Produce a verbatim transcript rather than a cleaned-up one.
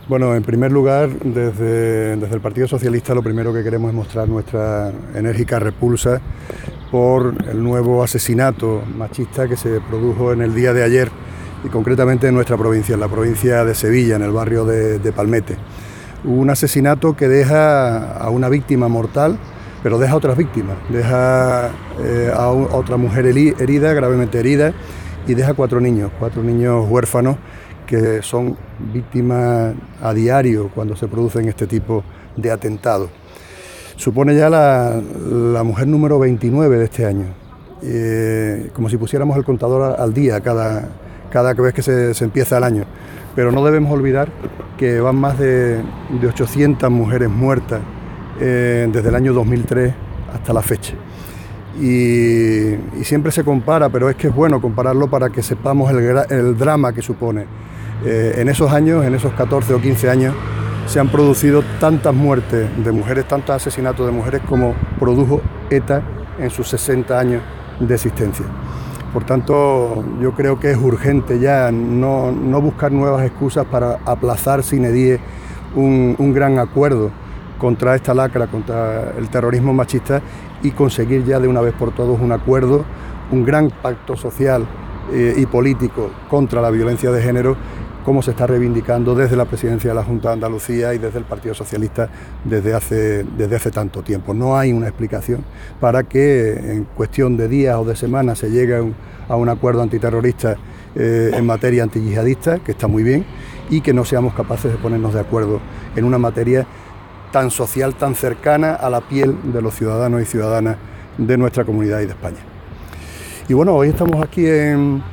Bueno, en primer lugar, desde, desde el Partido Socialista lo primero que queremos es mostrar nuestra enérgica repulsa por el nuevo asesinato machista que se produjo en el día de ayer y concretamente en nuestra provincia, en la provincia de Sevilla, en el barrio de, de Palmete. Un asesinato que deja a una víctima mortal, pero deja a otras víctimas, deja eh, a, un, a otra mujer herida, gravemente herida, y deja cuatro niños, cuatro niños huérfanos que son víctimas a diario cuando se producen este tipo de atentados. Supone ya la, la mujer número veintinueve de este año, eh, como si pusiéramos el contador al día cada, cada vez que se, se empieza el año. Pero no debemos olvidar que van más de, de ochocientas mujeres muertas eh, desde el año dos mil tres hasta la fecha. Y, y siempre se compara, pero es que es bueno compararlo para que sepamos el, el drama que supone. Eh, en esos años, en esos catorce o quince años, se han producido tantas muertes de mujeres, tantos asesinatos de mujeres como produjo ETA en sus sesenta años de existencia. Por tanto, yo creo que es urgente ya no, no buscar nuevas excusas para aplazar sine die un, un gran acuerdo contra esta lacra, contra el terrorismo machista y conseguir ya de una vez por todas un acuerdo, un gran pacto social eh, y político contra la violencia de género, como se está reivindicando desde la presidencia de la Junta de Andalucía y desde el Partido Socialista desde hace, desde hace tanto tiempo. No hay una explicación para que en cuestión de días o de semanas se llegue a un, a un acuerdo antiterrorista eh, en materia antiyihadista, que está muy bien, y que no seamos capaces de ponernos de acuerdo en una materia tan social, tan cercana a la piel de los ciudadanos y ciudadanas de nuestra comunidad y de España. Y bueno, hoy estamos aquí en